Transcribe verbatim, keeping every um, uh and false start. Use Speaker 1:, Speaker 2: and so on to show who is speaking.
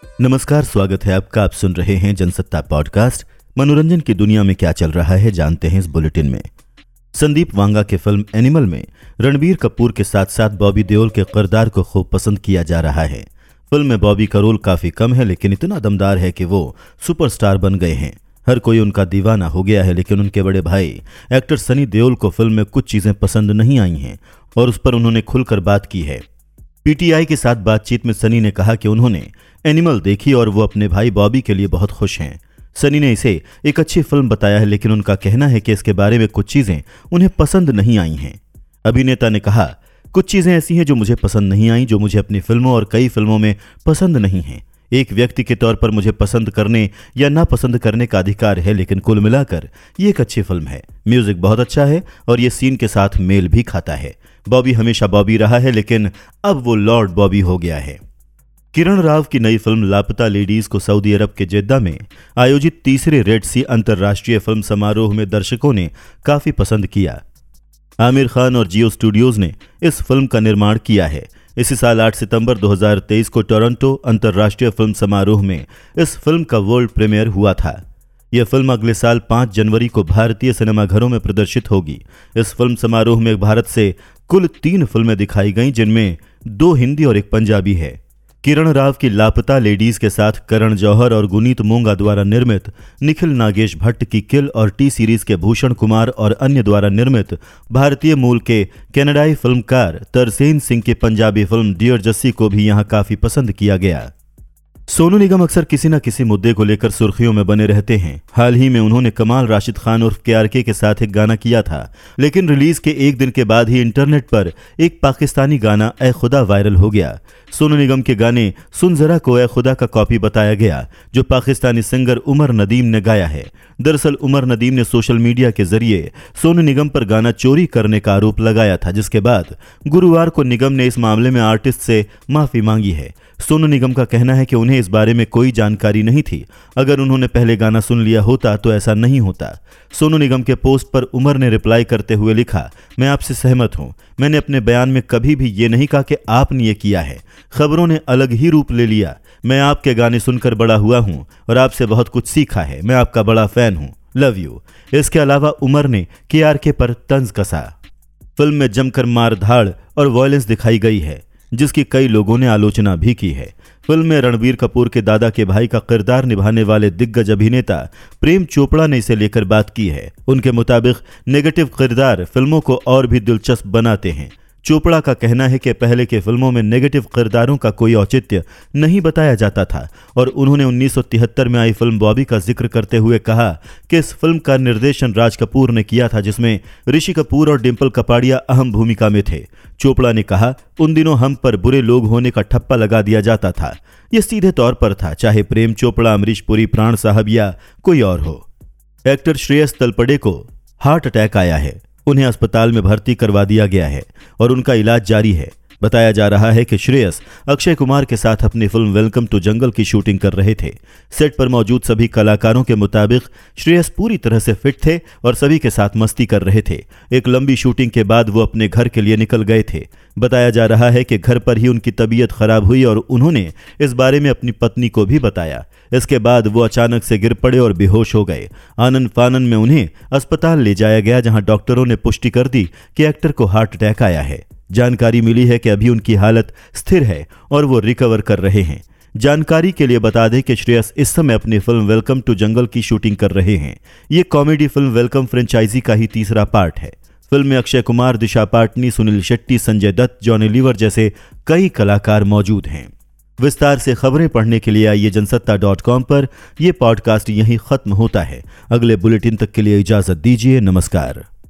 Speaker 1: नमस्कार, स्वागत है आपका। आप सुन रहे हैं जनसत्ता पॉडकास्ट। मनोरंजन की दुनिया में क्या चल रहा है जानते हैं इस बुलेटिन में। संदीप वांगा के फिल्म एनिमल में रणबीर कपूर के साथ साथ बॉबी देओल के किरदार को खूब पसंद किया जा रहा है। फिल्म में बॉबी का रोल काफी कम है, लेकिन इतना दमदार है कि वो सुपरस्टार बन गए हैं। हर कोई उनका दीवाना हो गया है, लेकिन उनके बड़े भाई एक्टर सनी देओल को फिल्म में कुछ चीजें पसंद नहीं आई हैं और उस पर उन्होंने खुलकर बात की है। पीटीआई के साथ बातचीत में सनी ने कहा कि उन्होंने एनिमल देखी और वो अपने भाई बॉबी के लिए बहुत खुश हैं। सनी ने इसे एक अच्छी फिल्म बताया है, लेकिन उनका कहना है कि इसके बारे में कुछ चीजें उन्हें पसंद नहीं आई हैं। अभिनेता ने कहा, कुछ चीजें ऐसी हैं जो मुझे पसंद नहीं आई, जो मुझे अपनी फिल्मों और कई फिल्मों में पसंद नहीं हैं। एक व्यक्ति के तौर पर मुझे पसंद करने या नापसंद करने का अधिकार है, लेकिन कुल मिलाकर ये एक अच्छी फिल्म है। म्यूजिक बहुत अच्छा है और ये सीन के साथ मेल भी खाता है। बॉबी हमेशा बॉबी रहा है, लेकिन अब वो लॉर्ड बॉबी हो गया है। किरण राव की नई फिल्म लापता लेडीज को सऊदी अरब के जेद्दा में आयोजित तीसरे रेड सी अंतर्राष्ट्रीय फिल्म समारोह में दर्शकों ने काफी पसंद किया। आमिर खान और जियो स्टूडियोज ने इस फिल्म का निर्माण किया है। इसी साल आठ सितंबर दो हज़ार तेईस को टोरंटो अंतर्राष्ट्रीय फिल्म समारोह में इस फिल्म का वर्ल्ड प्रीमियर हुआ था। यह फिल्म अगले साल पाँच जनवरी को भारतीय सिनेमाघरों में प्रदर्शित होगी। इस फिल्म समारोह में भारत से कुल तीन फिल्में दिखाई गईं, जिनमें दो हिंदी और एक पंजाबी है। किरण राव की लापता लेडीज के साथ करण जौहर और गुनीत मोंगा द्वारा निर्मित, निखिल नागेश भट्ट की किल और टी सीरीज के भूषण कुमार और अन्य द्वारा निर्मित भारतीय मूल के कनाडाई फिल्मकार तरसेन सिंह की पंजाबी फिल्म डियर जस्सी को भी यहां काफी पसंद किया गया। सोनू निगम अक्सर किसी न किसी मुद्दे को लेकर सुर्खियों में बने रहते हैं। हाल ही में उन्होंने कमाल राशिद खान उर्फ केआरके के साथ एक गाना किया था, लेकिन रिलीज के एक दिन के बाद ही इंटरनेट पर एक पाकिस्तानी गाना ए खुदा वायरल हो गया। सोनू निगम के गाने सुन जरा को ए खुदा का कॉपी बताया गया, जो पाकिस्तानी सिंगर उमर नदीम ने गाया है। दरअसल उमर नदीम ने सोशल मीडिया के जरिए सोनू निगम पर गाना चोरी करने का आरोप लगाया था, जिसके बाद गुरुवार को निगम ने इस मामले में आर्टिस्ट से माफी मांगी है। सोनू निगम का कहना है कि उन्हें इस बारे में कोई जानकारी नहीं थी। अगर उन्होंने पहले गाना सुन लिया होता तो ऐसा नहीं होता। सोनू निगम के पोस्ट पर उमर ने रिप्लाई करते हुए लिखा, मैं आपसे सहमत हूं। मैंने अपने बयान में कभी भी ये नहीं कहा कि आपने ये किया है। खबरों ने अलग ही रूप ले लिया। मैं आपके गाने सुनकर बड़ा हुआ हूं और आपसे बहुत कुछ सीखा है। मैं आपका बड़ा फैन हूं। Love you. इसके अलावा उमर ने केआरके पर तंज कसा। फिल्म में जमकर मारधाड़ और वायलेंस दिखाई गई है, जिसकी कई लोगों ने आलोचना भी की है। फिल्म में रणबीर कपूर के दादा के भाई का किरदार निभाने वाले दिग्गज अभिनेता प्रेम चोपड़ा ने इसे लेकर बात की है। उनके मुताबिक नेगेटिव किरदार फिल्मों को और भी दिलचस्प बनाते हैं। चोपड़ा का कहना है कि पहले के फिल्मों में नेगेटिव किरदारों का कोई औचित्य नहीं बताया जाता था और उन्होंने उन्नीस सौ तिहत्तर में आई फिल्म बॉबी का जिक्र करते हुए कहा कि इस फिल्म का निर्देशन राज कपूर ने किया था, जिसमें ऋषि कपूर और डिम्पल कपाड़िया अहम भूमिका में थे। चोपड़ा ने कहा, उन दिनों हम पर बुरे लोग होने का ठप्पा लगा दिया जाता था। यह सीधे तौर पर था, चाहे प्रेम चोपड़ा, अमरीश पुरी, प्राण साहब या कोई और हो। एक्टर श्रेयस तलपड़े को हार्ट अटैक आया है। उन्हें अस्पताल में भर्ती करवा दिया गया है और उनका इलाज जारी है। बताया जा रहा है कि श्रेयस अक्षय कुमार के साथ अपनी फिल्म वेलकम टू जंगल की शूटिंग कर रहे थे। सेट पर मौजूद सभी कलाकारों के मुताबिक श्रेयस पूरी तरह से फिट थे और सभी के साथ मस्ती कर रहे थे। एक लंबी शूटिंग के बाद वो अपने घर के लिए निकल गए थे। बताया जा रहा है कि घर पर ही उनकी तबीयत खराब हुई और उन्होंने इस बारे में अपनी पत्नी को भी बताया। इसके बाद वो अचानक से गिर पड़े और बेहोश हो गए। आनन फानन में उन्हें अस्पताल ले जाया गया, जहां डॉक्टरों ने पुष्टि कर दी कि एक्टर को हार्ट अटैक आया है। जानकारी मिली है कि अभी उनकी हालत स्थिर है और वो रिकवर कर रहे हैं। जानकारी के लिए बता दें कि श्रेयस इस समय अपनी फिल्म वेलकम टू जंगल की शूटिंग कर रहे हैं। ये कॉमेडी फिल्म वेलकम फ्रेंचाइजी का ही तीसरा पार्ट है। फिल्म में अक्षय कुमार, दिशा पाटनी, सुनील शेट्टी, संजय दत्त, जॉनी लीवर जैसे कई कलाकार मौजूद हैं। विस्तार से खबरें पढ़ने के लिए आइए जनसत्ता डॉट कॉम पर। यह पॉडकास्ट यहीं खत्म होता है। अगले बुलेटिन तक के लिए इजाजत दीजिए। नमस्कार।